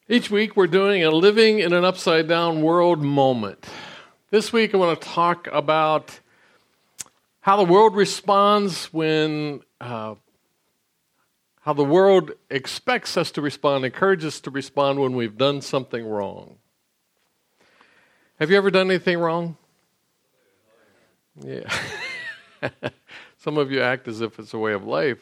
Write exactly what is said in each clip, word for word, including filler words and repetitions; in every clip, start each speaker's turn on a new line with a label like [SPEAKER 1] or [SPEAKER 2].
[SPEAKER 1] Each week we're doing a living in an upside down world moment. This week I want to talk about how the world responds when, uh, how the world expects us to respond, encourages us to respond when we've done something wrong. Have you ever done anything wrong? Yeah. Some of you act as if it's a way of life.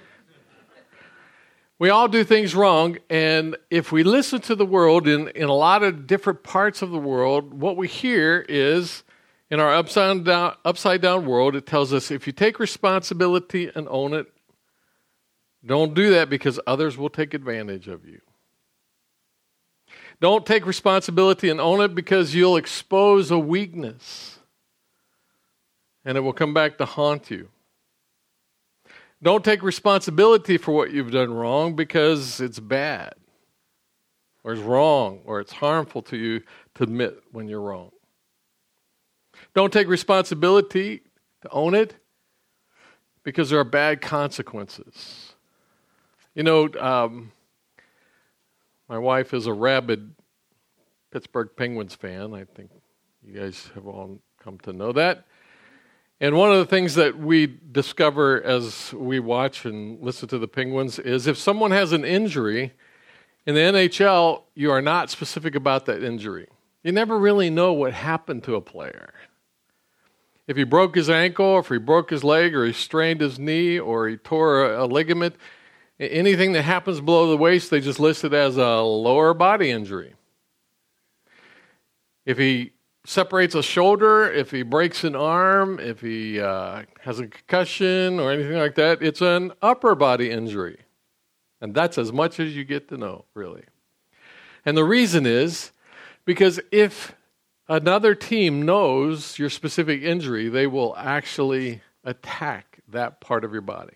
[SPEAKER 1] We all do things wrong, and if we listen to the world in, in a lot of different parts of the world, what we hear is, in our upside down, upside down world, it tells us if you take responsibility and own it, don't do that because others will take advantage of you. Don't take responsibility and own it because you'll expose a weakness, and it will come back to haunt you. Don't take responsibility for what you've done wrong because it's bad, or it's wrong, or it's harmful to you to admit when you're wrong. Don't take responsibility to own it because there are bad consequences. You know, um, my wife is a rabid Pittsburgh Penguins fan. I think you guys have all come to know that. And one of the things that we discover as we watch and listen to the Penguins is if someone has an injury, in the N H L, you are not specific about that injury. You never really know what happened to a player. If he broke his ankle, or if he broke his leg, or he strained his knee, or he tore a, a ligament, anything that happens below the waist, they just list it as a lower body injury. If he separates a shoulder, if he breaks an arm, if he uh, has a concussion or anything like that, it's an upper body injury. And that's as much as you get to know, really. And the reason is because if another team knows your specific injury, they will actually attack that part of your body.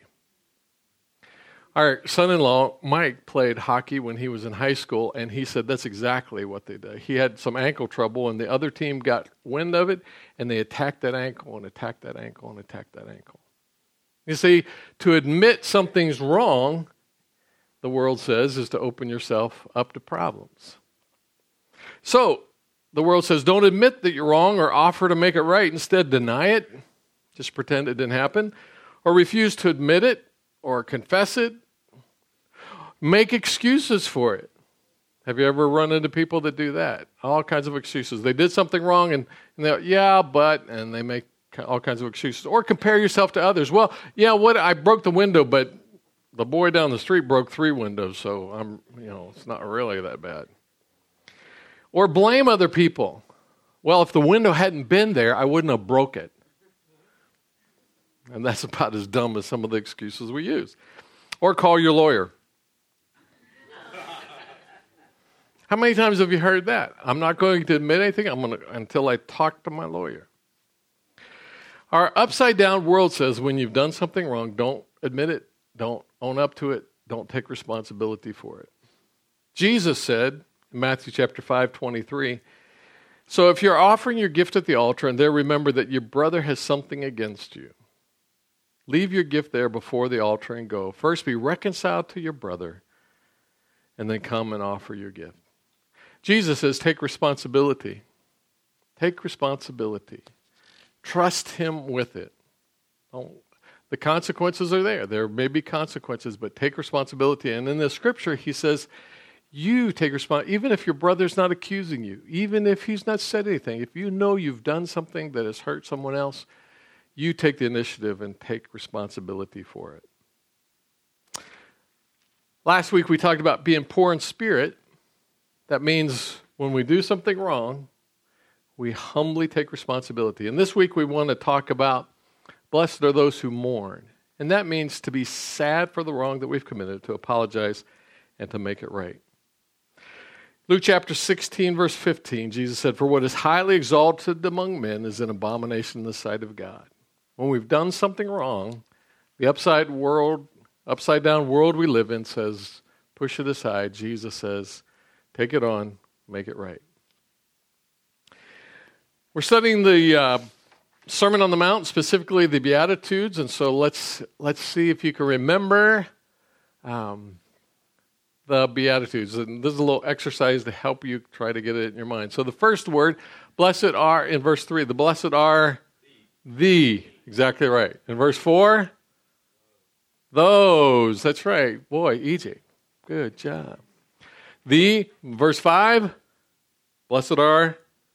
[SPEAKER 1] Our son-in-law, Mike, played hockey when he was in high school, and he said that's exactly what they did. He had some ankle trouble, and the other team got wind of it, and they attacked that ankle and attacked that ankle and attacked that ankle. You see, to admit something's wrong, the world says, is to open yourself up to problems. So, the world says, don't admit that you're wrong or offer to make it right. Instead, deny it. Just pretend it didn't happen. Or refuse to admit it or confess it. Make excuses for it. Have you ever run into people that do that? All kinds of excuses. They did something wrong, and, and they're, yeah, but, and they make all kinds of excuses. Or compare yourself to others. Well, yeah, what I broke the window, but the boy down the street broke three windows, so I'm, you know, it's not really that bad. Or blame other people. Well, if the window hadn't been there, I wouldn't have broke it. And that's about as dumb as some of the excuses we use. Or call your lawyer. How many times have you heard that? I'm not going to admit anything I'm going to, until I talk to my lawyer. Our upside down world says when you've done something wrong, don't admit it, don't own up to it, don't take responsibility for it. Jesus said in Matthew chapter five, twenty-three, so if you're offering your gift at the altar and there remember that your brother has something against you, leave your gift there before the altar and go. First be reconciled to your brother and then come and offer your gift. Jesus says take responsibility. Take responsibility. Trust him with it. Don't, the consequences are there. There may be consequences, but take responsibility. And in the scripture, he says, you take responsibility, even if your brother's not accusing you, even if he's not said anything, if you know you've done something that has hurt someone else, you take the initiative and take responsibility for it. Last week we talked about being poor in spirit. That means when we do something wrong, we humbly take responsibility. And this week we want to talk about blessed are those who mourn. And that means to be sad for the wrong that we've committed, to apologize, and to make it right. Luke chapter sixteen, verse fifteen, Jesus said, for what is highly exalted among men is an abomination in the sight of God. When we've done something wrong, the upside world, upside down world we live in says, push it aside. Jesus says, take it on, make it right. We're studying the uh, Sermon on the Mount, specifically the Beatitudes, and so let's let's see if you can remember um, the Beatitudes. And this is a little exercise to help you try to get it in your mind. So the first word, blessed are, in verse three, the blessed are the. Exactly right. In verse four, those. That's right. Boy, E J, good job. The, verse five, blessed are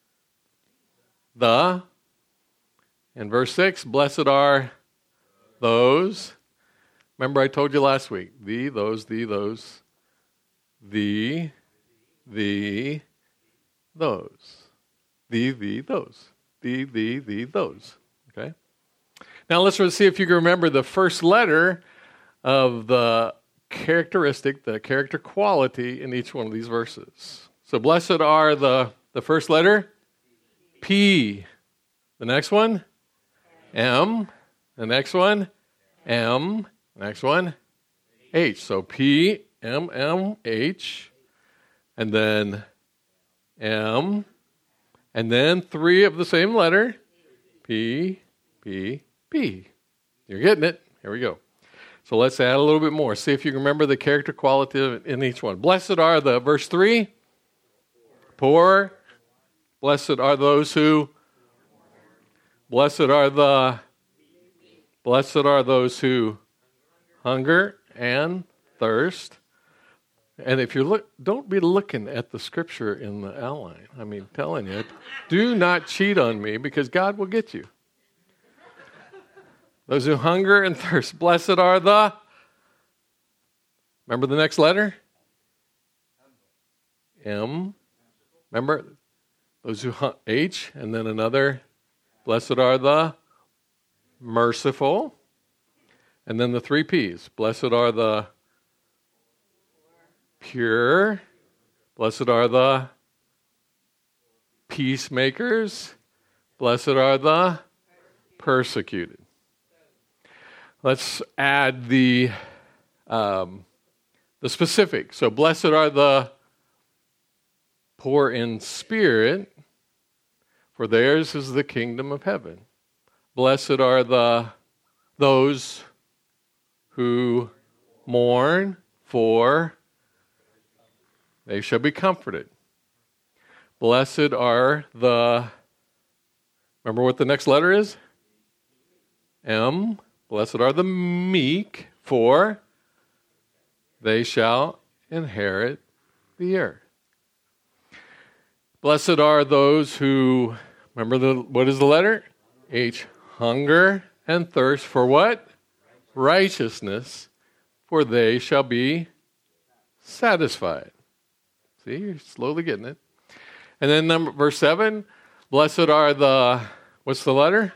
[SPEAKER 1] the. In verse six, blessed are those. Remember I told you last week, the, those, the, those, the, the, those, the, the, those, the, the, the, those. Okay? Now let's see if you can remember the first letter of the characteristic, the character quality in each one of these verses. So blessed are the, the first letter, P. The next one, M. The next one, M. Next one, H. So P, M, M, H. And then M. And then three of the same letter, P, P, P. You're getting it. Here we go. So let's add a little bit more. See if you can remember the character quality in each one. Blessed are the, verse three, poor. Blessed are those who, blessed are the, blessed are those who hunger and thirst. And if you look, don't be looking at the scripture in the outline. I mean, telling you, do not cheat on me because God will get you. Those who hunger and thirst, blessed are the, remember the next letter? M. Remember? Those who, H, and then another, blessed are the merciful. And then the three P's. Blessed are the pure. Blessed are the peacemakers. Blessed are the persecuted. Let's add the um, the specific. So blessed are the poor in spirit, for theirs is the kingdom of heaven. Blessed are the those who mourn, for they shall be comforted. Blessed are the, remember what the next letter is? M. Blessed are the meek, for they shall inherit the earth. Blessed are those who, remember the what is the letter? H. Hunger and thirst for what? Righteousness, for they shall be satisfied. See, you're slowly getting it. And then number verse seven, blessed are the, what's the letter?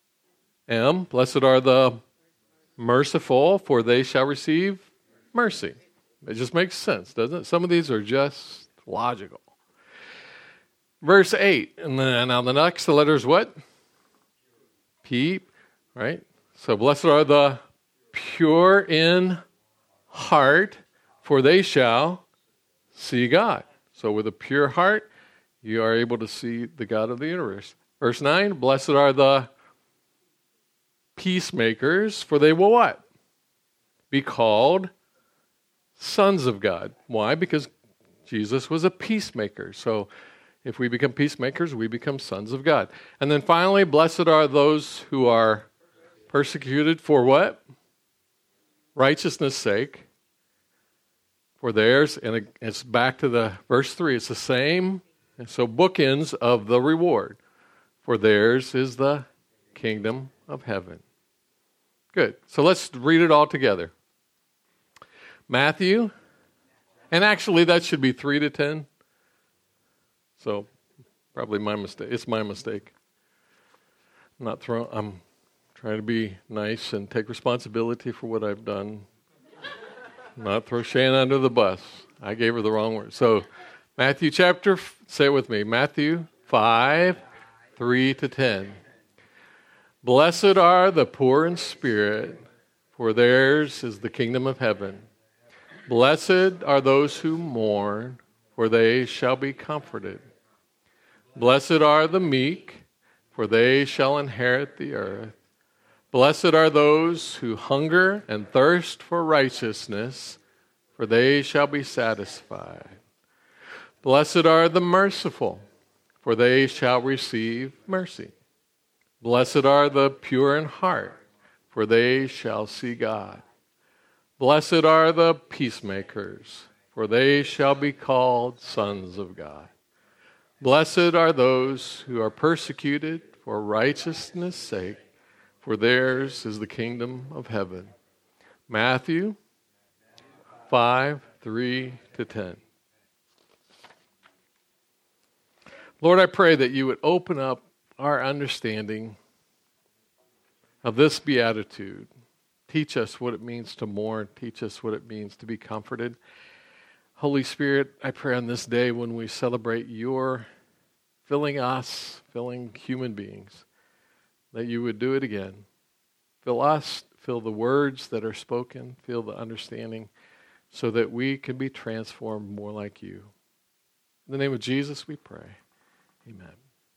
[SPEAKER 1] M. Blessed are the merciful, for they shall receive mercy. It just makes sense, doesn't it? Some of these are just logical. Verse eight, and then now the next, the letter is what? P, right? So blessed are the pure in heart, for they shall see God. So with a pure heart, you are able to see the God of the universe. Verse nine, blessed are the peacemakers, for they will what? Be called sons of God. Why? Because Jesus was a peacemaker. So if we become peacemakers, we become sons of God. And then finally, blessed are those who are persecuted for what? Righteousness' sake. For theirs, and it's back to the verse three, it's the same. And so bookends of the reward. For theirs is the kingdom of heaven. Good. So let's read it all together. Matthew, and actually that should be three to ten. So probably my mistake. It's my mistake. I'm not throwing. I'm trying to be nice and take responsibility for what I've done. Not throw Shane under the bus. I gave her the wrong word. So Matthew chapter, say it with me. Matthew five, three to ten. Blessed are the poor in spirit, for theirs is the kingdom of heaven. Blessed are those who mourn, for they shall be comforted. Blessed are the meek, for they shall inherit the earth. Blessed are those who hunger and thirst for righteousness, for they shall be satisfied. Blessed are the merciful, for they shall receive mercy. Blessed are the pure in heart, for they shall see God. Blessed are the peacemakers, for they shall be called sons of God. Blessed are those who are persecuted for righteousness' sake, for theirs is the kingdom of heaven. Matthew five, three to ten. Lord, I pray that you would open up our understanding of this beatitude. Teach us what it means to mourn. Teach us what it means to be comforted. Holy Spirit, I pray on this day when we celebrate your filling us, filling human beings, that you would do it again. Fill us, fill the words that are spoken, fill the understanding, so that we can be transformed more like you. In the name of Jesus we pray. Amen.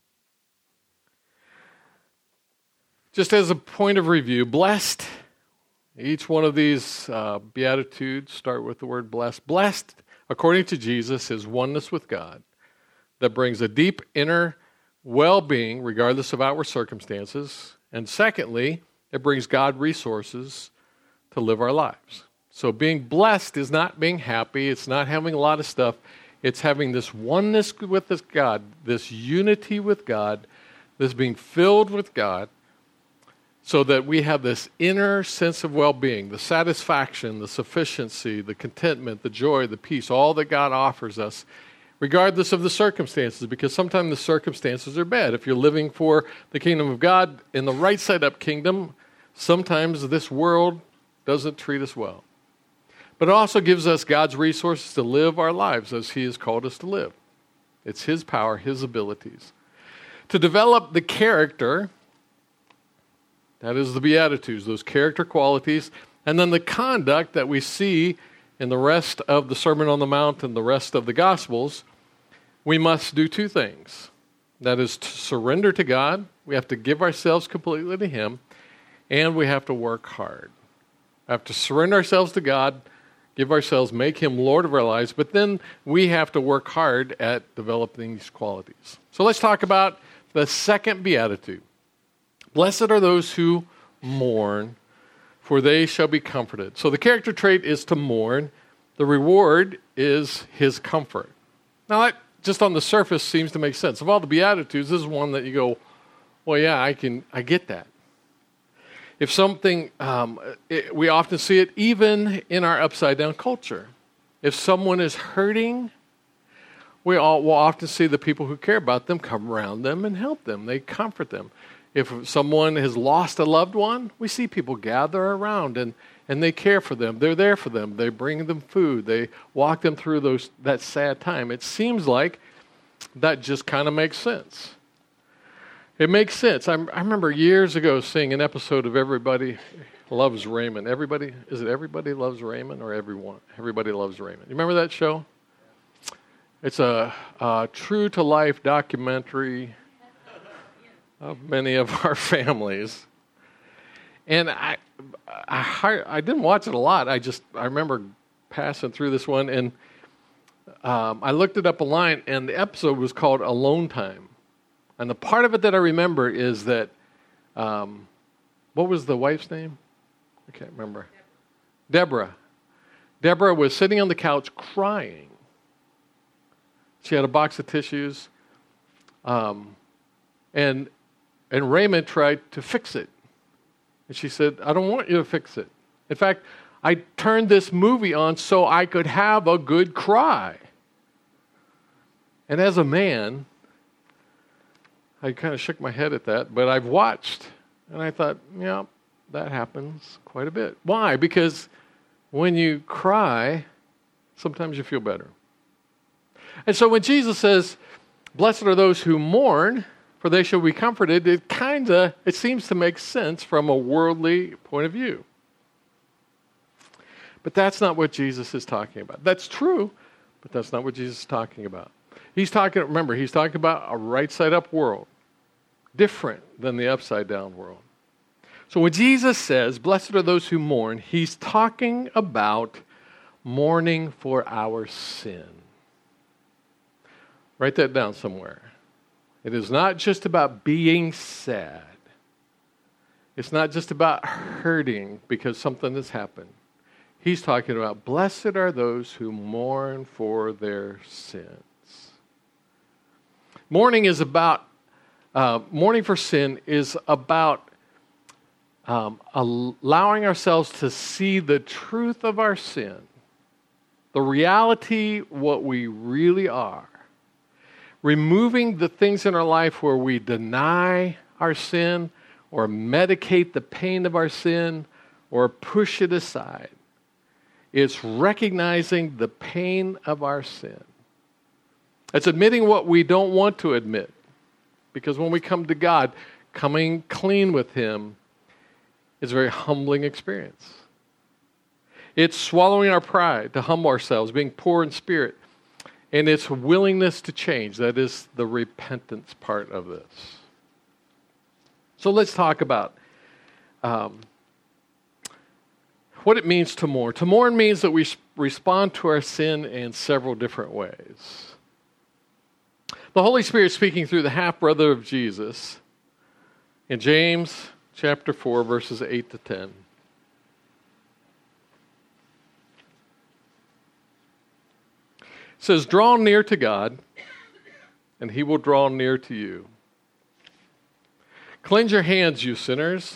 [SPEAKER 1] Just as a point of review, blessed, each one of these uh, beatitudes start with the word blessed. Blessed, according to Jesus, is oneness with God that brings a deep inner well-being regardless of outward circumstances. And secondly, it brings God resources to live our lives. So being blessed is not being happy. It's not having a lot of stuff. It's having this oneness with this God, this unity with God, this being filled with God, so that we have this inner sense of well-being, the satisfaction, the sufficiency, the contentment, the joy, the peace, all that God offers us, regardless of the circumstances, because sometimes the circumstances are bad. If you're living for the kingdom of God in the right side up kingdom, sometimes this world doesn't treat us well. But it also gives us God's resources to live our lives as he has called us to live. It's his power, his abilities. To develop the character, that is the Beatitudes, those character qualities, and then the conduct that we see in the rest of the Sermon on the Mount and the rest of the Gospels, we must do two things. That is to surrender to God. We have to give ourselves completely to him, and we have to work hard. We have to surrender ourselves to God, give ourselves, make him Lord of our lives, but then we have to work hard at developing these qualities. So let's talk about the second beatitude. Blessed are those who mourn, for they shall be comforted. So the character trait is to mourn. The reward is his comfort. Now that just on the surface seems to make sense. Of all the beatitudes, this is one that you go, well, yeah, I can, I get that. If something, um, it, we often see it even in our upside-down culture. If someone is hurting, we all will often see the people who care about them come around them and help them. They comfort them. If someone has lost a loved one, we see people gather around and, and they care for them. They're there for them. They bring them food. They walk them through those that sad time. It seems like that just kind of makes sense. It makes sense. I, I remember years ago seeing an episode of Everybody Loves Raymond. Everybody, is it Everybody Loves Raymond or Everyone? Everybody Loves Raymond. You remember that show? It's a, a true-to-life documentary of many of our families. And I, I, I didn't watch it a lot. I just, I remember passing through this one, and um, I looked it up online, and the episode was called Alone Time. And the part of it that I remember is that, um, what was the wife's name? I can't remember. Deborah. Deborah was sitting on the couch crying. She had a box of tissues. Um, and and Raymond tried to fix it. And she said, I don't want you to fix it. In fact, I turned this movie on so I could have a good cry. And as a man, I kind of shook my head at that, but I've watched, and I thought, yeah, that happens quite a bit. Why? Because when you cry, sometimes you feel better. And so when Jesus says, blessed are those who mourn, for they shall be comforted, it kind of, it seems to make sense from a worldly point of view. But that's not what Jesus is talking about. That's true, but that's not what Jesus is talking about. He's talking, remember, he's talking about a right-side-up world, different than the upside-down world. So when Jesus says, blessed are those who mourn, he's talking about mourning for our sin. Write that down somewhere. It is not just about being sad. It's not just about hurting because something has happened. He's talking about, blessed are those who mourn for their sins. Mourning is about, uh, mourning for sin is about um, allowing ourselves to see the truth of our sin, the reality, what we really are. Removing the things in our life where we deny our sin or medicate the pain of our sin or push it aside. It's recognizing the pain of our sin. It's admitting what we don't want to admit. Because when we come to God, coming clean with Him is a very humbling experience. It's swallowing our pride to humble ourselves, being poor in spirit. And it's willingness to change. That is the repentance part of this. So let's talk about um, what it means to mourn. To mourn means that we respond to our sin in several different ways. The Holy Spirit speaking through the half-brother of Jesus in James chapter four, verses eight to ten. It says, draw near to God, and He will draw near to you. Cleanse your hands, you sinners,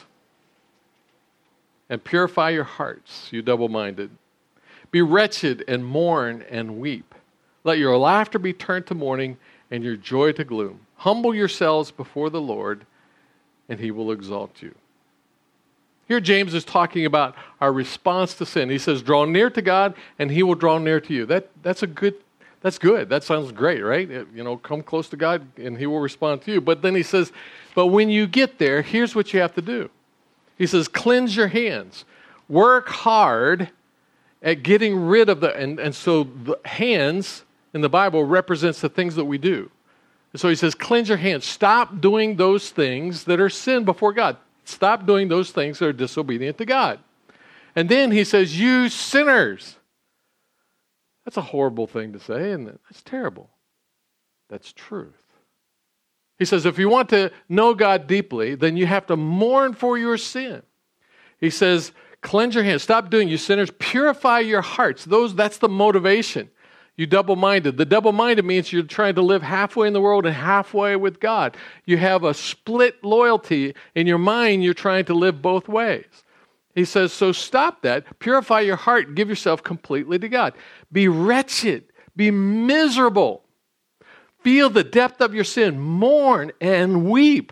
[SPEAKER 1] and purify your hearts, you double-minded. Be wretched and mourn and weep. Let your laughter be turned to mourning and your joy to gloom. Humble yourselves before the Lord, and He will exalt you. Here James is talking about our response to sin. He says, draw near to God, and He will draw near to you. That, that's a good That's good. That sounds great, right? You know, come close to God and He will respond to you. But then he says, but when you get there, here's what you have to do. He says, cleanse your hands. Work hard at getting rid of the, and, and so the hands in the Bible represents the things that we do. And so he says, cleanse your hands. Stop doing those things that are sin before God. Stop doing those things that are disobedient to God. And then he says, you sinners. That's a horrible thing to say, isn't it? That's terrible. That's truth. He says, if you want to know God deeply, then you have to mourn for your sin. He says, cleanse your hands. Stop doing, you sinners. Purify your hearts. Those, that's the motivation. You double-minded. The double-minded means you're trying to live halfway in the world and halfway with God. You have a split loyalty. In your mind, you're trying to live both ways. He says, so stop that. Purify your heart. Give yourself completely to God. Be wretched. Be miserable. Feel the depth of your sin. Mourn and weep.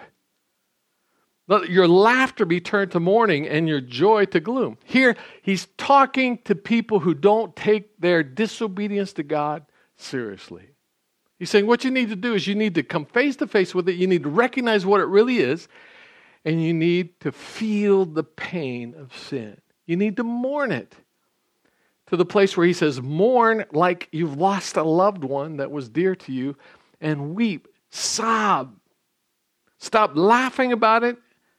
[SPEAKER 1] Let your laughter be turned to mourning and your joy to gloom. Here, he's talking to people who don't take their disobedience to God seriously. He's saying what you need to do is you need to come face to face with it. You need to recognize what it really is. And you need to feel the pain of sin. You need to mourn it. To the place where he says, mourn like you've lost a loved one that was dear to you, and weep, sob. Stop laughing about it.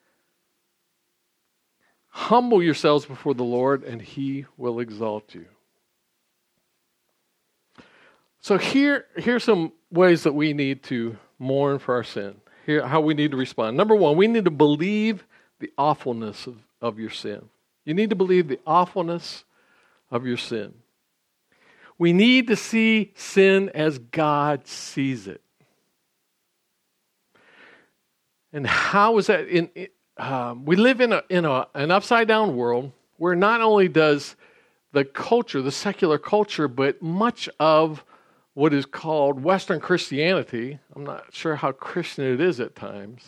[SPEAKER 1] Humble yourselves before the Lord, and He will exalt you. So here, here's some ways that we need to mourn for our sin. Here, how we need to respond. Number one, we need to believe the awfulness of, of your sin. You need to believe the awfulness of your sin. We need to see sin as God sees it. And how is that? In, um, we live in a in a, an upside down world where not only does the culture, the secular culture, but much of what is called Western Christianity, I'm not sure how Christian it is at times,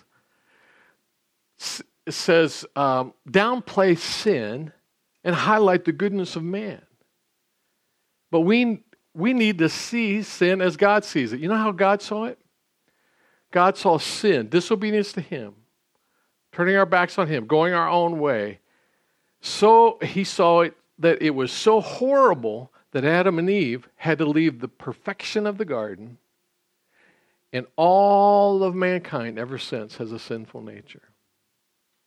[SPEAKER 1] it says um, downplay sin and highlight the goodness of man. But we we need to see sin as God sees it. You know how God saw it? God saw sin, disobedience to Him, turning our backs on Him, going our own way. So He saw it that it was so horrible that Adam and Eve had to leave the perfection of the garden, and all of mankind ever since has a sinful nature.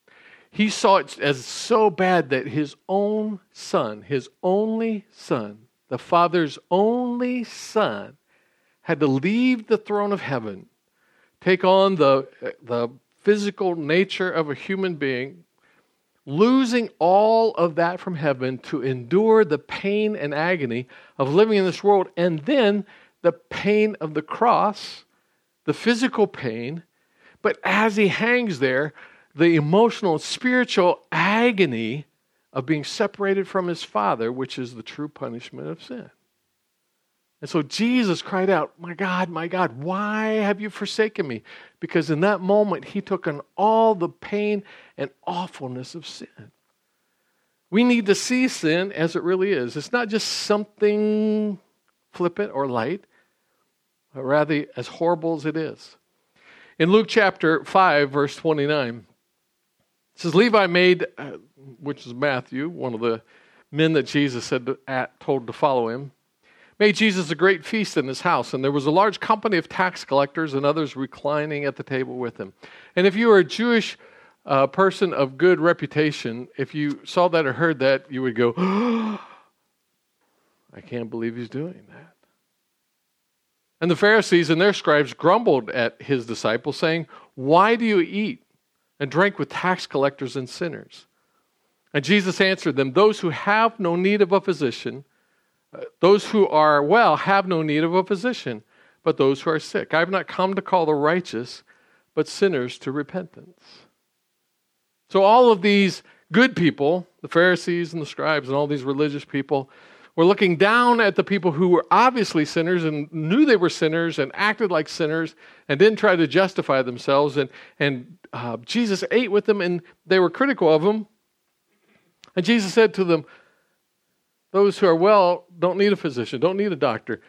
[SPEAKER 1] He saw it as so bad that His own Son, His only Son, the Father's only Son, had to leave the throne of heaven, take on the, the physical nature of a human being, losing all of that from heaven to endure the pain and agony of living in this world, and then the pain of the cross, the physical pain, but as he hangs there, the emotional and spiritual agony of being separated from his Father, which is the true punishment of sin. And so Jesus cried out, "My God, my God, why have you forsaken me?" Because in that moment, he took on all the pain and awfulness of sin. We need to see sin as it really is. It's not just something flippant or light, but rather as horrible as it is. In Luke chapter five, verse twenty-nine, it says, Levi made, uh, which is Matthew, one of the men that Jesus said to, at, told to follow him, made Jesus a great feast in his house, and there was a large company of tax collectors and others reclining at the table with him. And if you were a Jewish uh, person of good reputation, if you saw that or heard that, you would go, oh, I can't believe he's doing that. And the Pharisees and their scribes grumbled at his disciples, saying, why do you eat and drink with tax collectors and sinners? And Jesus answered them, those who have no need of a physician, uh, those who are well have no need of a physician, but those who are sick. I have not come to call the righteous, but sinners to repentance. So all of these good people, the Pharisees and the scribes and all these religious people, were looking down at the people who were obviously sinners and knew they were sinners and acted like sinners and didn't try to justify themselves. And, and uh, Jesus ate with them and they were critical of him. And Jesus said to them, those who are well don't need a physician, don't need a doctor.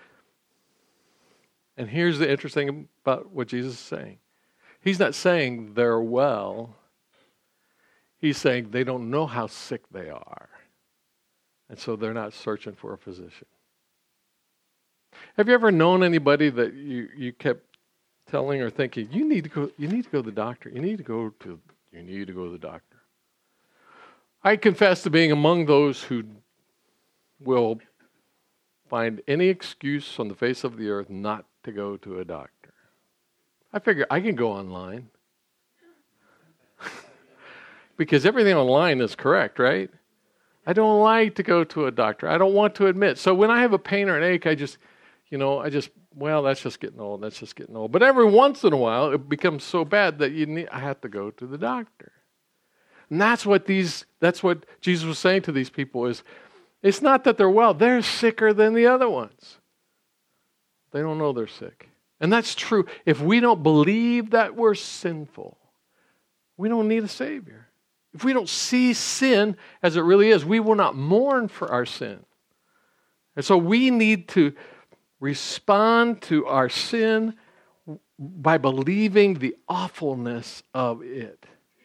[SPEAKER 1] And here's the interesting thing about what Jesus is saying. He's not saying they're well. He's saying they don't know how sick they are. And so they're not searching for a physician. Have you ever known anybody that you, you kept telling or thinking, you need to go, you need to go to the doctor. You need to go to you need to go to the doctor. I confess to being among those who will find any excuse on the face of the earth not to go to a doctor. I figure I can go online. Because everything online is correct, right? I don't like to go to a doctor. I don't want to admit. So when I have a pain or an ache, I just, you know, I just, well, that's just getting old. That's just getting old. But every once in a while, it becomes so bad that you need, I have to go to the doctor. And that's what these, that's what Jesus was saying to these people is, it's not that they're well. They're sicker than the other ones. They don't know they're sick. And that's true. If we don't believe that we're sinful, we don't need a Savior. If we don't see sin as it really is, we will not mourn for our sin. And so we need to respond to our sin by believing the awfulness of it.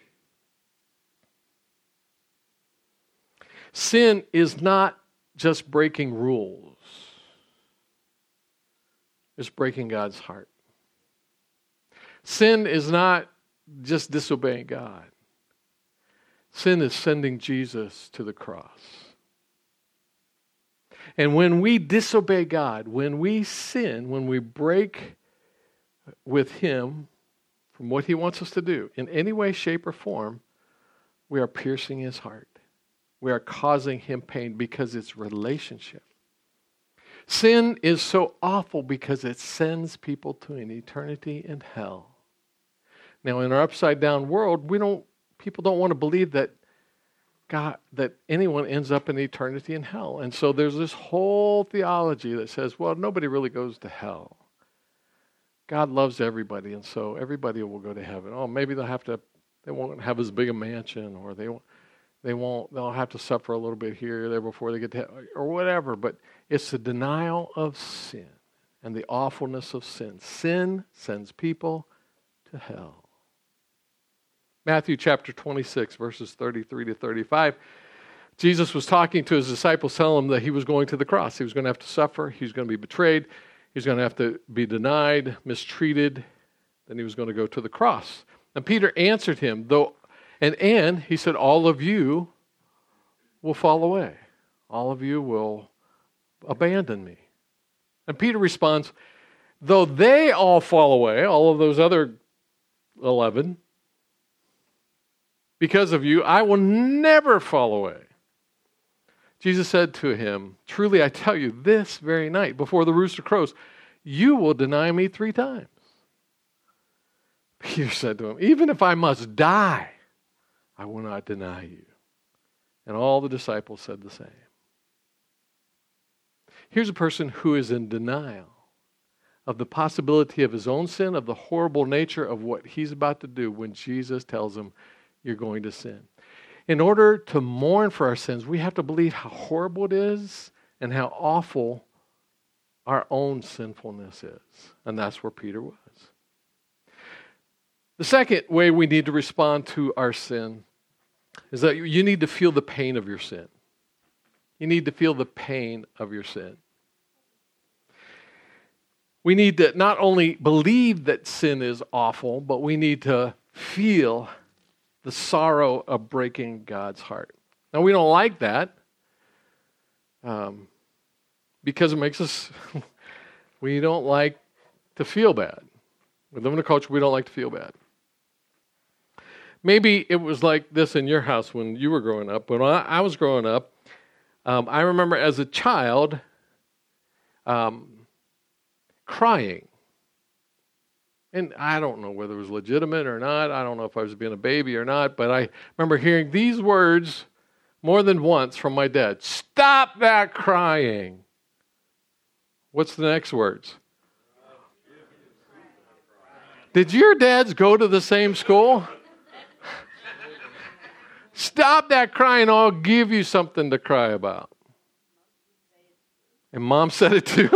[SPEAKER 1] Sin is not just breaking rules. It's breaking God's heart. Sin is not just disobeying God. Sin is sending Jesus to the cross. And when we disobey God, when we sin, when we break with Him from what He wants us to do, in any way, shape, or form, we are piercing His heart. We are causing Him pain because it's relationship. Sin is so awful because it sends people to an eternity in hell. Now, in our upside-down world, we don't. People don't want to believe that God, that anyone ends up in eternity in hell. And so there's this whole theology that says, well, nobody really goes to hell. God loves everybody, and so everybody will go to heaven. Oh, maybe they'll have to, they won't have as big a mansion, or they won't, they won't, they'll have to suffer a little bit here or there before they get to heaven, or whatever. But it's the denial of sin and the awfulness of sin. Sin sends people to hell. Matthew chapter twenty-six, verses thirty-three to thirty-five. Jesus was talking to his disciples, telling them that he was going to the cross. He was going to have to suffer. He was going to be betrayed. He was going to have to be denied, mistreated. Then he was going to go to the cross. And Peter answered him, though, and, and he said, all of you will fall away. All of you will abandon me? And Peter responds, though they all fall away, all of those other eleven, because of you, I will never fall away. Jesus said to him, truly I tell you, this very night, before the rooster crows, you will deny me three times. Peter said to him, even if I must die, I will not deny you. And all the disciples said the same. Here's a person who is in denial of the possibility of his own sin, of the horrible nature of what he's about to do when Jesus tells him, you're going to sin. In order to mourn for our sins, we have to believe how horrible it is and how awful our own sinfulness is. And that's where Peter was. The second way we need to respond to our sin is that you need to feel the pain of your sin. You need to feel the pain of your sin. We need to not only believe that sin is awful, but we need to feel the sorrow of breaking God's heart. Now, we don't like that um, because it makes us, we don't like to feel bad. We live in a culture we don't like to feel bad. Maybe it was like this in your house when you were growing up. When I, I was growing up, um, I remember as a child um, crying. And I don't know whether it was legitimate or not. I don't know if I was being a baby or not. But I remember hearing these words more than once from my dad. Stop that crying. What's the next words? Did your dads go to the same school? Stop that crying, I'll give you something to cry about. And Mom said it too.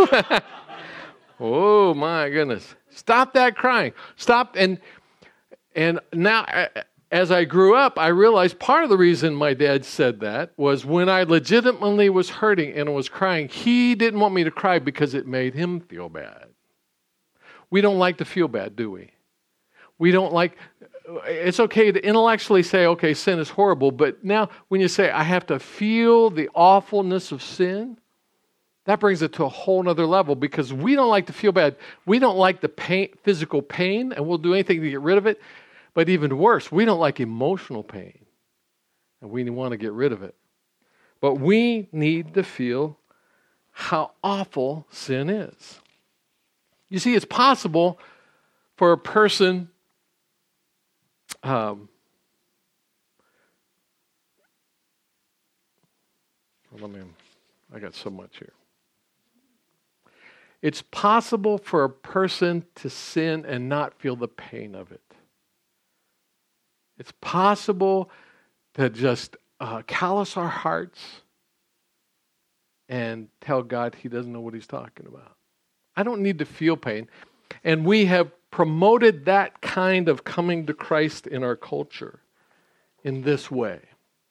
[SPEAKER 1] Oh my goodness. Stop that crying. Stop. And and now as I grew up, I realized part of the reason my dad said that was when I legitimately was hurting and was crying, he didn't want me to cry because it made him feel bad. We don't like to feel bad, do we? We don't like, it's okay to intellectually say, okay, sin is horrible, but now when you say, I have to feel the awfulness of sin, that brings it to a whole other level because we don't like to feel bad. We don't like the pain, physical pain, and we'll do anything to get rid of it. But even worse, we don't like emotional pain, and we want to get rid of it. But we need to feel how awful sin is. You see, it's possible for a person Um, let me, I got so much here. It's possible for a person to sin and not feel the pain of it. It's possible to just uh, callous our hearts and tell God he doesn't know what he's talking about. I don't need to feel pain. And we have promoted that kind of coming to Christ in our culture in this way.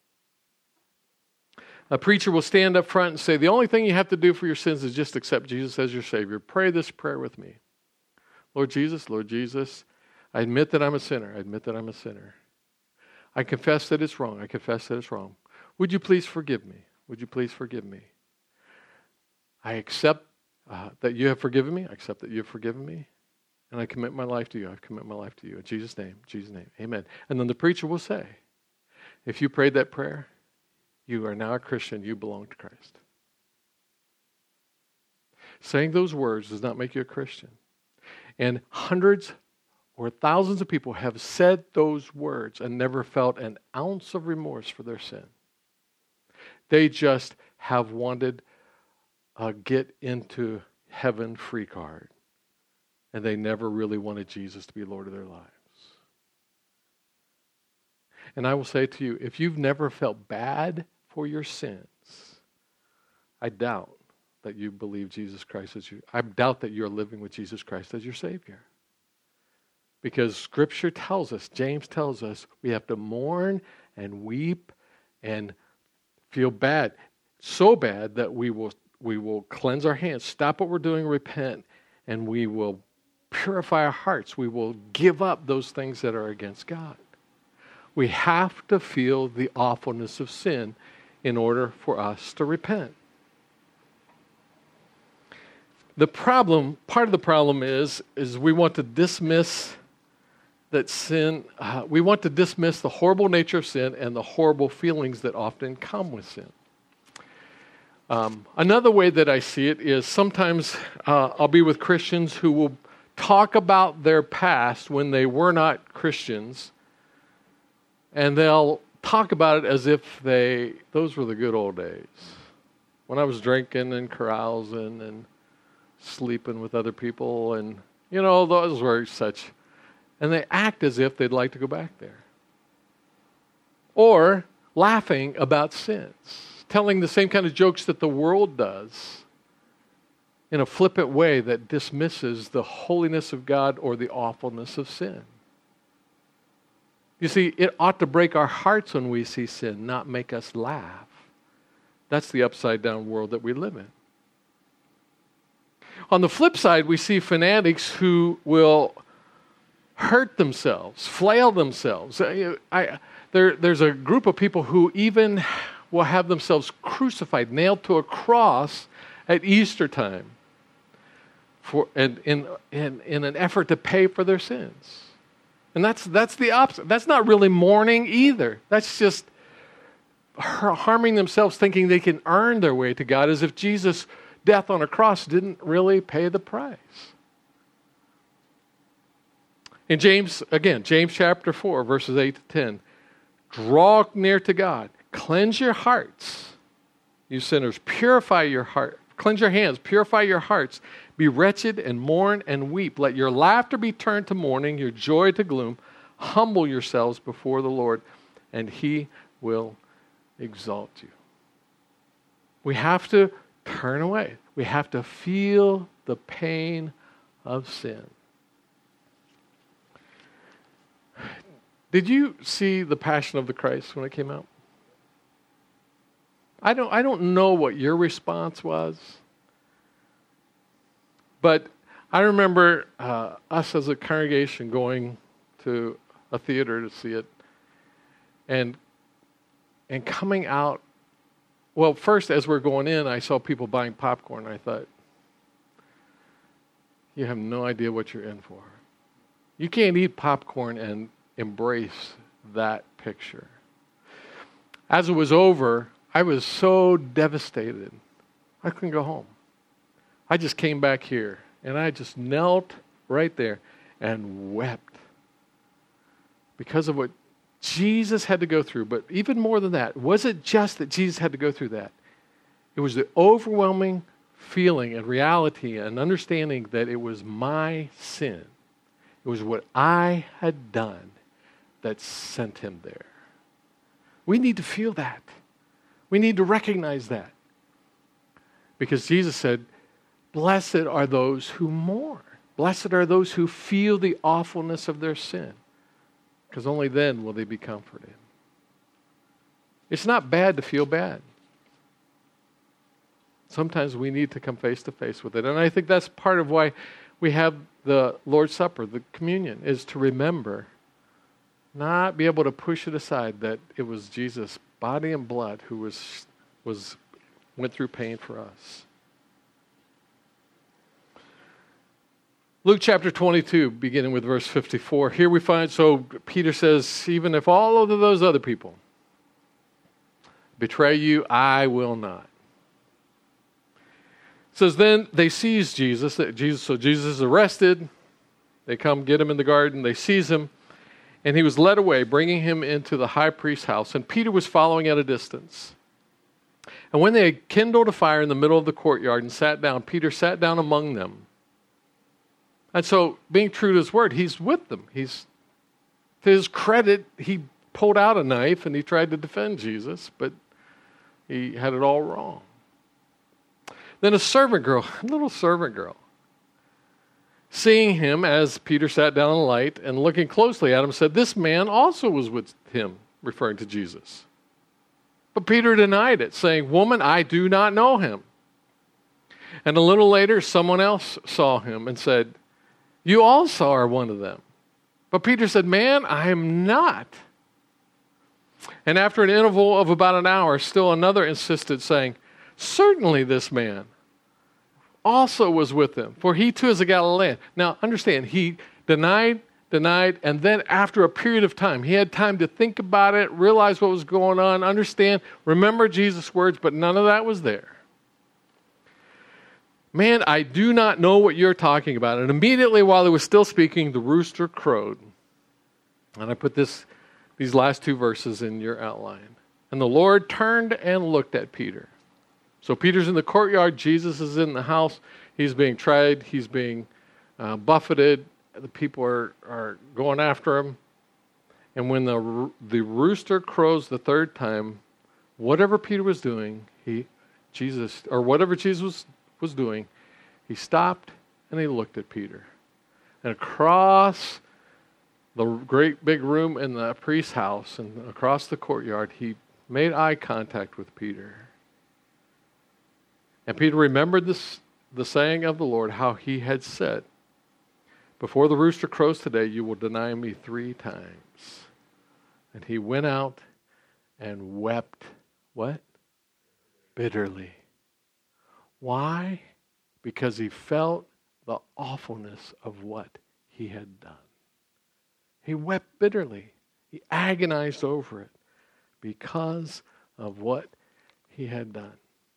[SPEAKER 1] A preacher will stand up front and say, the only thing you have to do for your sins is just accept Jesus as your Savior. Pray this prayer with me. Lord Jesus, Lord Jesus, I admit that I'm a sinner. I admit that I'm a sinner. I confess that it's wrong. I confess that it's wrong. Would you please forgive me? Would you please forgive me? I accept uh, that you have forgiven me. I accept that you have forgiven me. And I commit my life to you. I commit my life to you. In Jesus' name, in Jesus' name, amen. And then the preacher will say, if you prayed that prayer, you are now a Christian. You belong to Christ. Saying those words does not make you a Christian. And hundreds or thousands of people have said those words and never felt an ounce of remorse for their sin. They just have wanted a get into heaven free card. And they never really wanted Jesus to be Lord of their lives. And I will say to you, if you've never felt bad for your sins, I doubt that you believe Jesus Christ as you. I doubt that you're living with Jesus Christ as your Savior. Because Scripture tells us, James tells us, we have to mourn and weep and feel bad. So bad that we will we will cleanse our hands, stop what we're doing, repent, and we will purify our hearts. We will give up those things that are against God. We have to feel the awfulness of sin in order for us to repent. The problem, part of the problem is, is we want to dismiss that sin, uh, we want to dismiss the horrible nature of sin and the horrible feelings that often come with sin. Um, another way that I see it is sometimes uh, I'll be with Christians who will talk about their past when they were not Christians, and they'll talk about it as if they, those were the good old days. When I was drinking and carousing and sleeping with other people, and, you know, those were such, and they act as if they'd like to go back there. Or laughing about sins, telling the same kind of jokes that the world does in a flippant way that dismisses the holiness of God or the awfulness of sin. You see, it ought to break our hearts when we see sin, not make us laugh. That's the upside-down world that we live in. On the flip side, we see fanatics who will hurt themselves, flail themselves. I, I, there, there's a group of people who even will have themselves crucified, nailed to a cross at Easter time for, and, in, in, in an effort to pay for their sins. And that's, that's the opposite. That's not really mourning either. That's just harming themselves, thinking they can earn their way to God, as if Jesus' death on a cross didn't really pay the price. In James, again, James chapter four, verses eight to ten, draw near to God. Cleanse your hearts, you sinners. Purify your heart. Cleanse your hands. Purify your hearts. Be wretched and mourn and weep. Let your laughter be turned to mourning, your joy to gloom. Humble yourselves before the Lord, and He will exalt you. We have to turn away. We have to feel the pain of sin. Did you see The Passion of the Christ when it came out? I don't, I don't know what your response was, but I remember uh, us as a congregation going to a theater to see it, and and coming out. Well, first, as we're going in, I saw people buying popcorn. I thought, you have no idea what you're in for. You can't eat popcorn and embrace that picture. As it was over, I was so devastated. I couldn't go home. I just came back here, and I just knelt right there and wept because of what Jesus had to go through. But even more than that, was it just that Jesus had to go through that? It was the overwhelming feeling and reality and understanding that it was my sin. It was what I had done that sent him there. We need to feel that. We need to recognize that. Because Jesus said, blessed are those who mourn. Blessed are those who feel the awfulness of their sin. Because only then will they be comforted. It's not bad to feel bad. Sometimes we need to come face to face with it. And I think that's part of why we have the Lord's Supper, the communion, is to remember, not be able to push it aside, that it was Jesus' body and blood who was was went through pain for us. Luke chapter twenty-two, beginning with verse fifty-four. Here we find, so Peter says, even if all of those other people betray you, I will not. It says, then they seize Jesus. Jesus. So Jesus is arrested. They come get him in the garden. They seize him. And he was led away, bringing him into the high priest's house. And Peter was following at a distance. And when they had kindled a fire in the middle of the courtyard and sat down, Peter sat down among them. And so, being true to his word, he's with them. He's, to his credit, he pulled out a knife and he tried to defend Jesus, but he had it all wrong. Then a servant girl, a little servant girl, seeing him as Peter sat down in the light and looking closely at him, said, this man also was with him, referring to Jesus. But Peter denied it, saying, woman, I do not know him. And a little later, someone else saw him and said, you also are one of them. But Peter said, man, I am not. And after an interval of about an hour, still another insisted, saying, certainly this man also was with them, for he too is a Galilean. Now, understand, he denied, denied, and then after a period of time, he had time to think about it, realize what was going on, understand, remember Jesus' words, but none of that was there. Man, I do not know what you're talking about. And immediately while he was still speaking, the rooster crowed. And I put this, these last two verses in your outline. And the Lord turned and looked at Peter. So Peter's in the courtyard. Jesus is in the house. He's being tried. He's being uh, buffeted. The people are, are going after him. And when the the rooster crows the third time, whatever Peter was doing, he, Jesus, or whatever Jesus was was doing, he stopped and he looked at Peter. And across the great big room in the priest's house and across the courtyard, he made eye contact with Peter. And Peter remembered this, the saying of the Lord, how he had said, before the rooster crows today, you will deny me three times. And he went out and wept, what? Bitterly. Why? Because he felt the awfulness of what he had done. He wept bitterly. He agonized over it because of what he had done.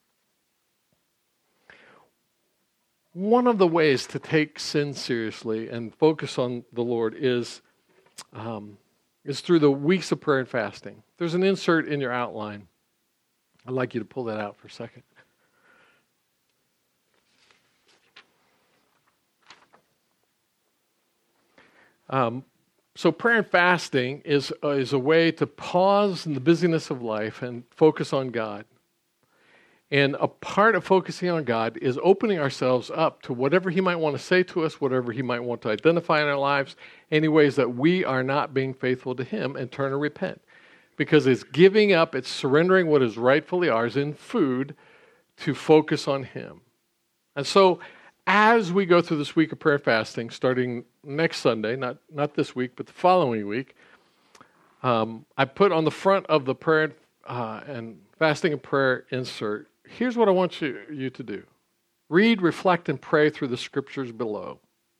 [SPEAKER 1] One of the ways to take sin seriously and focus on the Lord is, um, is through the weeks of prayer and fasting. There's an insert in your outline. I'd like you to pull that out for a second. Um, so prayer and fasting is, uh, is a way to pause in the busyness of life and focus on God. And a part of focusing on God is opening ourselves up to whatever He might want to say to us, whatever He might want to identify in our lives, any ways that we are not being faithful to Him, and turn and repent. Because it's giving up, it's surrendering what is rightfully ours in food to focus on Him. And so as we go through this week of prayer and fasting, starting next Sunday, not, not this week, but the following week, um, I put on the front of the prayer uh, and fasting and prayer insert, here's what I want you, you to do. Read, reflect, and pray through the scriptures below.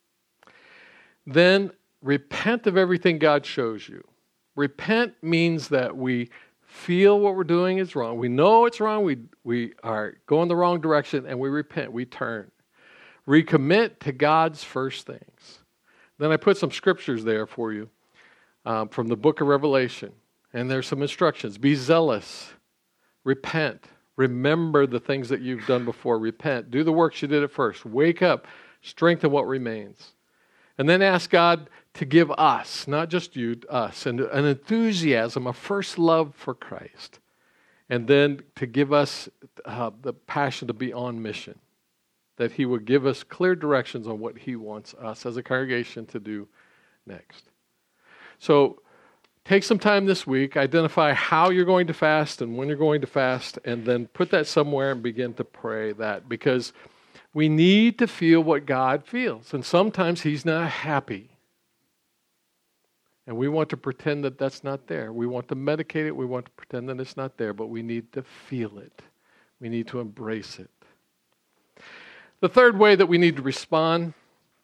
[SPEAKER 1] Then repent of everything God shows you. Repent means that we feel what we're doing is wrong. We know it's wrong. We, we are going the wrong direction, and we repent. We turn. Recommit to God's first things. Then I put some scriptures there for you um, from the book of Revelation. And there's some instructions. Be zealous. Repent. Remember the things that you've done before. Repent. Do the works you did at first. Wake up. Strengthen what remains. And then ask God to give us, not just you, us, an, an enthusiasm, a first love for Christ. And then to give us uh, the passion to be on mission. That He would give us clear directions on what He wants us as a congregation to do next. So take some time this week, identify how you're going to fast and when you're going to fast, and then put that somewhere and begin to pray that. Because we need to feel what God feels. And sometimes He's not happy. And we want to pretend that that's not there. We want to medicate it. We want to pretend that it's not there. But we need to feel it. We need to embrace it. The third way that we need to respond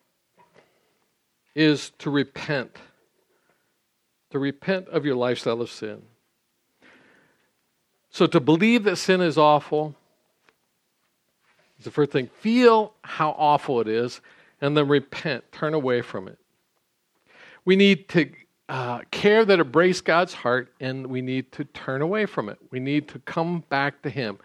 [SPEAKER 1] is to repent. To repent of your lifestyle of sin. So to believe that sin is awful is the first thing. Feel how awful it is, and then repent. Turn away from it. We need to uh, care that it breaks God's heart, and we need to turn away from it. We need to come back to Him.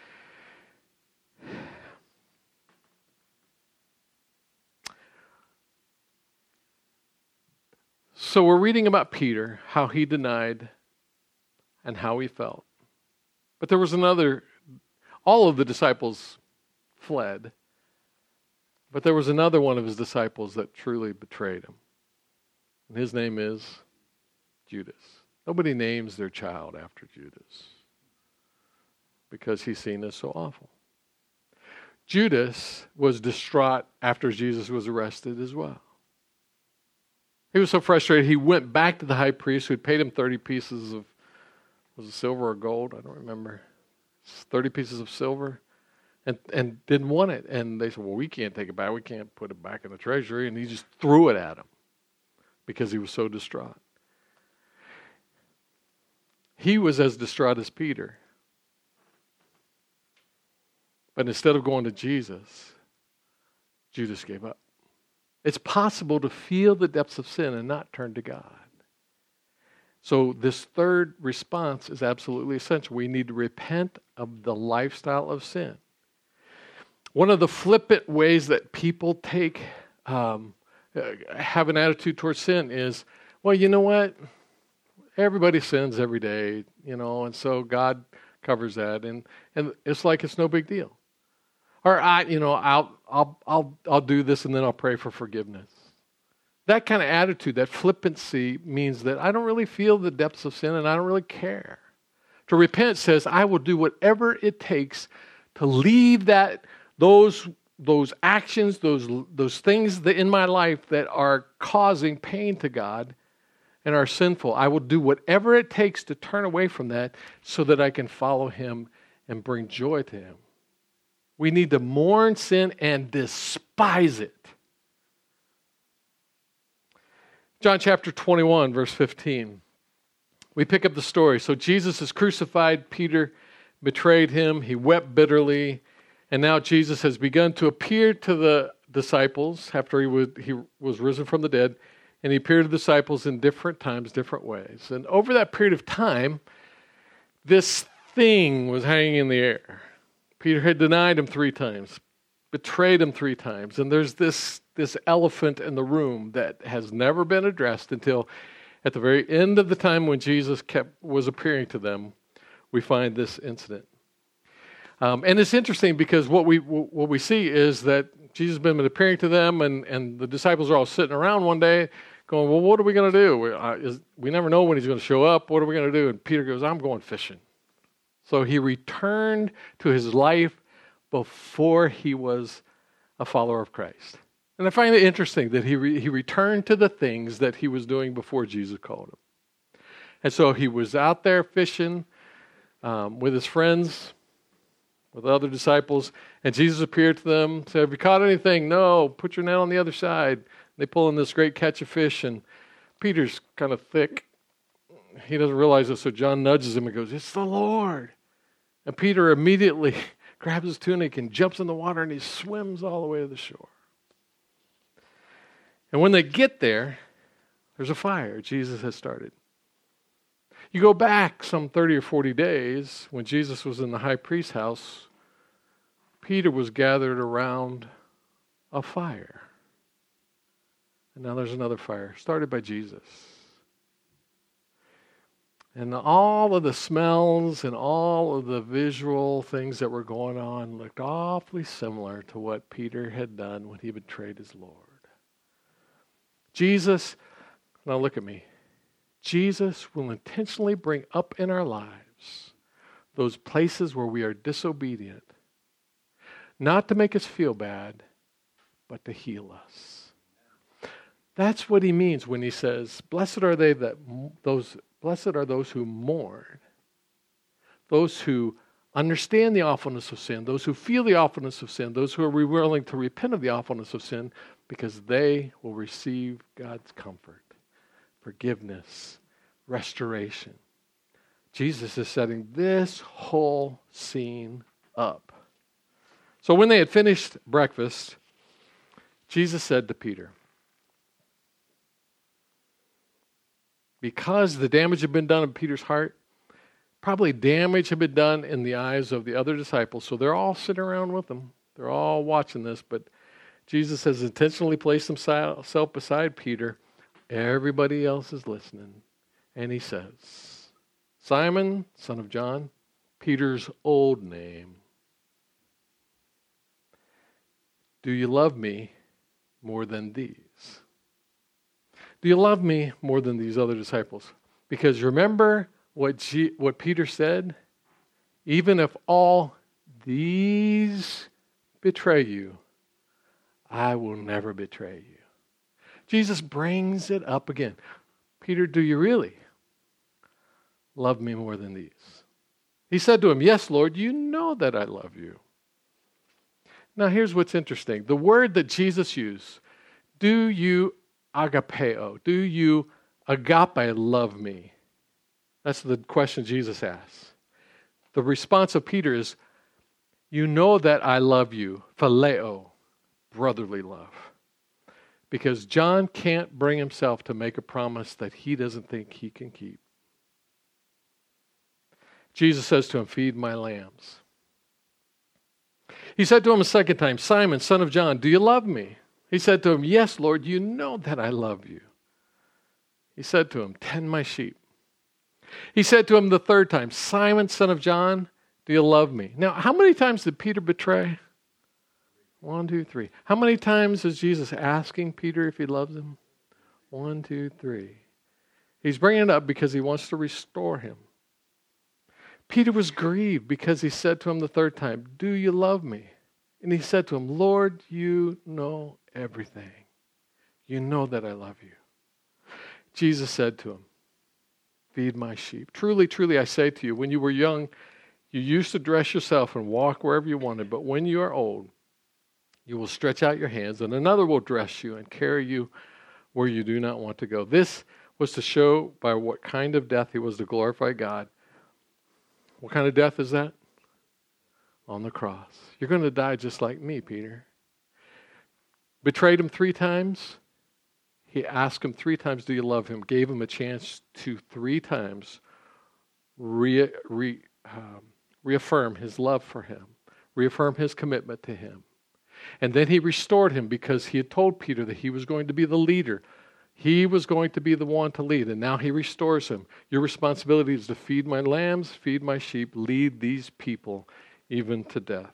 [SPEAKER 1] So we're reading about Peter, how he denied and how he felt. But there was another, all of the disciples fled, but there was another one of his disciples that truly betrayed him. And his name is Judas. Nobody names their child after Judas because he's seen as so awful. Judas was distraught after Jesus was arrested as well. He was so frustrated, he went back to the high priest who had paid him thirty pieces of, was it silver or gold? I don't remember. thirty pieces of silver. and, and didn't want it. And they said, well, we can't take it back. We can't put it back in the treasury. And he just threw it at him because he was so distraught. He was as distraught as Peter. But instead of going to Jesus, Judas gave up. It's possible to feel the depths of sin and not turn to God. So this third response is absolutely essential. We need to repent of the lifestyle of sin. One of the flippant ways that people take, um, have an attitude towards sin is, well, you know what? Everybody sins every day, you know, and so God covers that, and, and it's like it's no big deal. Or I, you know, I'll I'll I'll I'll do this and then I'll pray for forgiveness. That kind of attitude, that flippancy, means that I don't really feel the depths of sin and I don't really care. To repent says I will do whatever it takes to leave that those those actions, those those things that in my life that are causing pain to God and are sinful. I will do whatever it takes to turn away from that so that I can follow Him and bring joy to Him. We need to mourn sin and despise it. John chapter twenty-one, verse fifteen. We pick up the story. So Jesus is crucified. Peter betrayed him. He wept bitterly. And now Jesus has begun to appear to the disciples after he was, he was risen from the dead. And he appeared to the disciples in different times, different ways. And over that period of time, this thing was hanging in the air. Peter had denied him three times, betrayed him three times. And there's this, this elephant in the room that has never been addressed until at the very end of the time when Jesus kept was appearing to them, we find this incident. Um, and it's interesting because what we what we see is that Jesus has been appearing to them, and, and the disciples are all sitting around one day going, well, what are we going to do? We, uh, is, we never know when he's going to show up. What are we going to do? And Peter goes, I'm going fishing. So he returned to his life before he was a follower of Christ. And I find it interesting that he re- he returned to the things that he was doing before Jesus called him. And so he was out there fishing um, with his friends, with other disciples, and Jesus appeared to them, said, have you caught anything? No, put your net on the other side. They pull in this great catch of fish, and Peter's kind of thick. He doesn't realize it, so John nudges him and goes, it's the Lord. And Peter immediately grabs his tunic and jumps in the water, and he swims all the way to the shore. And when they get there, there's a fire Jesus has started. You go back some thirty or forty days, when Jesus was in the high priest's house, Peter was gathered around a fire. And now there's another fire, started by Jesus. And all of the smells and all of the visual things that were going on looked awfully similar to what Peter had done when he betrayed his Lord. Jesus, now look at me. Jesus will intentionally bring up in our lives those places where we are disobedient, not to make us feel bad, but to heal us. That's what he means when he says, blessed are they that those blessed are those who mourn, those who understand the awfulness of sin, those who feel the awfulness of sin, those who are willing to repent of the awfulness of sin, because they will receive God's comfort, forgiveness, restoration. Jesus is setting this whole scene up. So when they had finished breakfast, Jesus said to Peter, because the damage had been done in Peter's heart, probably damage had been done in the eyes of the other disciples. So they're all sitting around with them. They're all watching this, but Jesus has intentionally placed himself beside Peter. Everybody else is listening. And he says, Simon, son of John, Peter's old name, do you love me more than these? Do you love me more than these other disciples? Because remember what G- what Peter said? Even if all these betray you, I will never betray you. Jesus brings it up again. Peter, do you really love me more than these? He said to him, yes, Lord, you know that I love you. Now here's what's interesting. The word that Jesus used, do you agapeo, do you agape love me? That's the question Jesus asks. The response of Peter is, you know that I love you, phileo, brotherly love. Because John can't bring himself to make a promise that he doesn't think he can keep. Jesus says to him, feed my lambs. He said to him a second time, Simon, son of John, do you love me? He said to him, yes, Lord, you know that I love you. He said to him, tend my sheep. He said to him the third time, Simon, son of John, do you love me? Now, how many times did Peter betray? One, two, three. How many times is Jesus asking Peter if he loves him? One, two, three. He's bringing it up because he wants to restore him. Peter was grieved because he said to him the third time, do you love me? And he said to him, Lord, you know everything. You know that I love you. Jesus said to him, feed my sheep. Truly, truly, I say to you, when you were young, you used to dress yourself and walk wherever you wanted. But when you are old, you will stretch out your hands, and another will dress you and carry you where you do not want to go. This was to show by what kind of death he was to glorify God. What kind of death is that? On the cross. You're going to die just like me, Peter. Betrayed him three times. He asked him three times, do you love him? Gave him a chance to three times re, re, um, reaffirm his love for him, reaffirm his commitment to him. And then he restored him because he had told Peter that he was going to be the leader. He was going to be the one to lead, and now he restores him. Your responsibility is to feed my lambs, feed my sheep, lead these people even to death.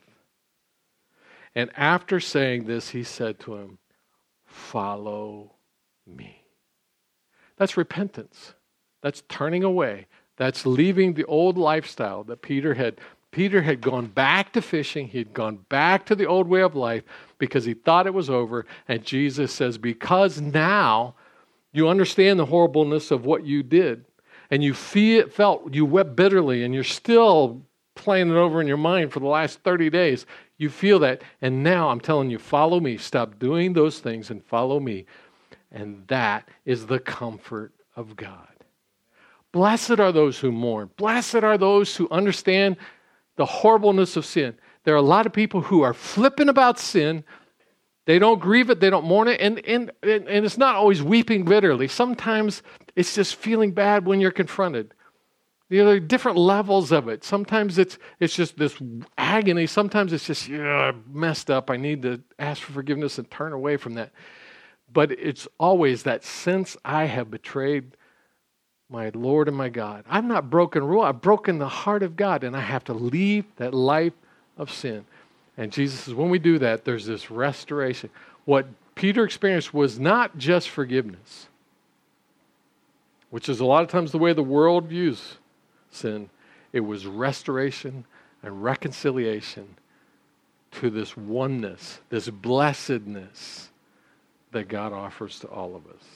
[SPEAKER 1] And after saying this, he said to him, follow me. That's repentance. That's turning away. That's leaving the old lifestyle that Peter had. Peter had gone back to fishing. He had gone back to the old way of life because he thought it was over. And Jesus says, because now you understand the horribleness of what you did, and you feel, felt, you wept bitterly, and you're still playing it over in your mind for the last thirty days. You feel that, and now I'm telling you, follow me. Stop doing those things and follow me. And that is the comfort of God. Blessed are those who mourn. Blessed are those who understand the horribleness of sin. There are a lot of people who are flippant about sin. They don't grieve it. They don't mourn it. And, and, and it's not always weeping bitterly. Sometimes it's just feeling bad when you're confronted. There are different levels of it. Sometimes it's it's just this agony. Sometimes it's just, yeah, I messed up. I need to ask for forgiveness and turn away from that. But it's always that sense I have betrayed my Lord and my God. I've not broken rule. I've broken the heart of God, and I have to leave that life of sin. And Jesus says, when we do that, there's this restoration. What Peter experienced was not just forgiveness, which is a lot of times the way the world views sin. It was restoration and reconciliation to this oneness, this blessedness that God offers to all of us.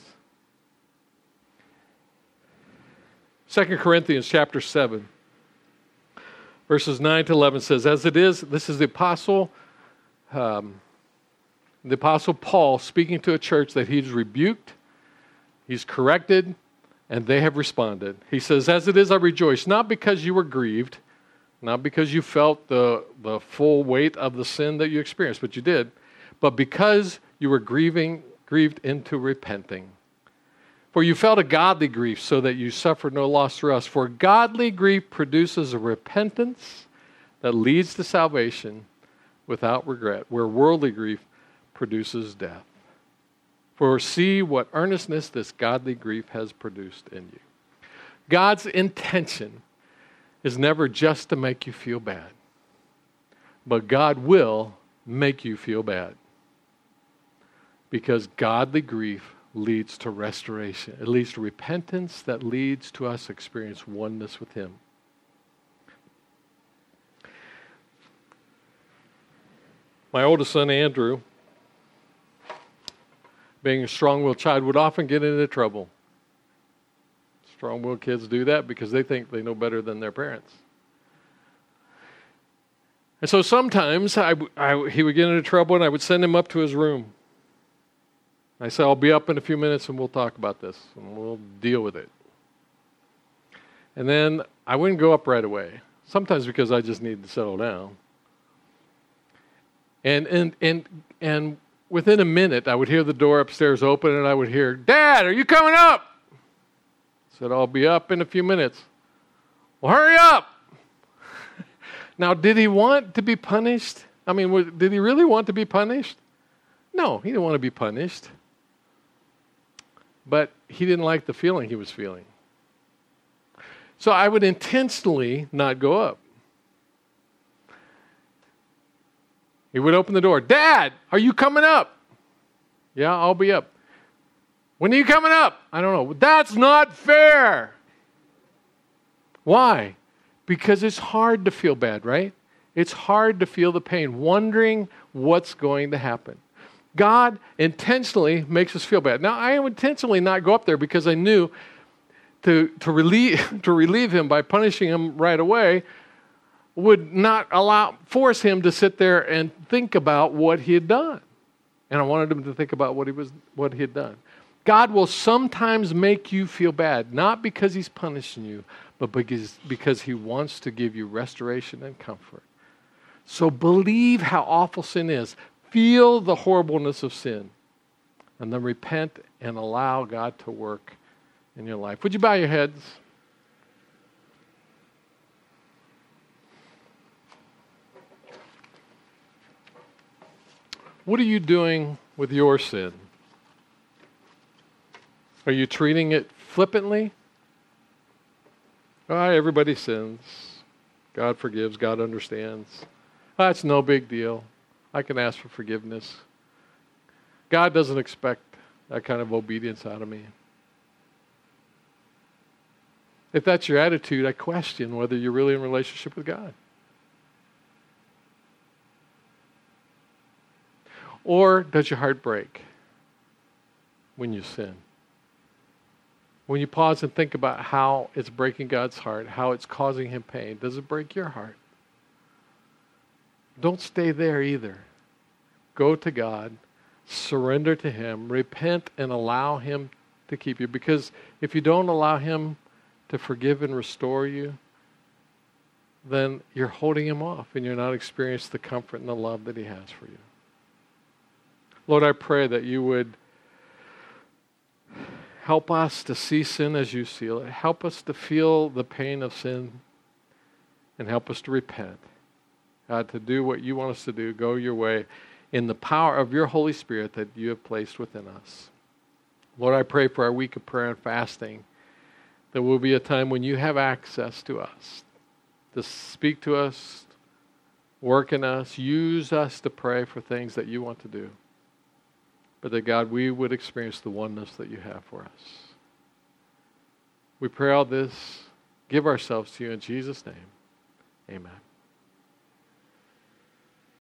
[SPEAKER 1] Second Corinthians chapter seven, verses nine to eleven says, as it is, this is the apostle, um, the apostle Paul speaking to a church that he's rebuked, he's corrected, and they have responded. He says, as it is, I rejoice, not because you were grieved, not because you felt the, the full weight of the sin that you experienced, but you did, but because you were grieving, grieved into repenting. For you felt a godly grief, so that you suffered no loss through us. For godly grief produces a repentance that leads to salvation without regret, where worldly grief produces death. For see what earnestness this godly grief has produced in you. God's intention is never just to make you feel bad, but God will make you feel bad, because godly grief leads to restoration. It leads to repentance that leads to us experience oneness with Him. My oldest son, Andrew, being a strong-willed child, would often get into trouble. Strong-willed kids do that because they think they know better than their parents. And so sometimes I, I, he would get into trouble and I would send him up to his room. I said, I'll be up in a few minutes and we'll talk about this and we'll deal with it. And then I wouldn't go up right away. Sometimes because I just needed to settle down. And and and and within a minute, I would hear the door upstairs open and I would hear, Dad, are you coming up? I said, I'll be up in a few minutes. Well, hurry up. Now, did he want to be punished? I mean, did he really want to be punished? No, he didn't want to be punished. But he didn't like the feeling he was feeling. So I would intentionally not go up. He would open the door. Dad, are you coming up? Yeah, I'll be up. When are you coming up? I don't know. That's not fair. Why? Because it's hard to feel bad, right? It's hard to feel the pain, wondering what's going to happen. God intentionally makes us feel bad. Now, I would intentionally not go up there because I knew to, to, relieve, to relieve him by punishing him right away would not allow, force him to sit there and think about what he had done. And I wanted him to think about what he was, what he had done. God will sometimes make you feel bad, not because he's punishing you, but because, because he wants to give you restoration and comfort. So believe how awful sin is. Feel the horribleness of sin. And then repent and allow God to work in your life. Would you bow your heads? What are you doing with your sin? Are you treating it flippantly? Oh, everybody sins. God forgives. God understands. That's no big deal. I can ask for forgiveness. God doesn't expect that kind of obedience out of me. If that's your attitude, I question whether you're really in relationship with God. Or does your heart break when you sin? When you pause and think about how it's breaking God's heart, how it's causing him pain, does it break your heart? Don't stay there either. Go to God, surrender to him, repent and allow him to keep you. Because if you don't allow him to forgive and restore you, then you're holding him off and you're not experiencing the comfort and the love that he has for you. Lord, I pray that you would help us to see sin as you see it. Help us to feel the pain of sin and help us to repent. God, to do what you want us to do, go your way in the power of your Holy Spirit that you have placed within us. Lord, I pray for our week of prayer and fasting. There will be a time when you have access to us, to speak to us, work in us, use us to pray for things that you want to do. But that, God, we would experience the oneness that you have for us. We pray all this, give ourselves to you in Jesus' name. Amen.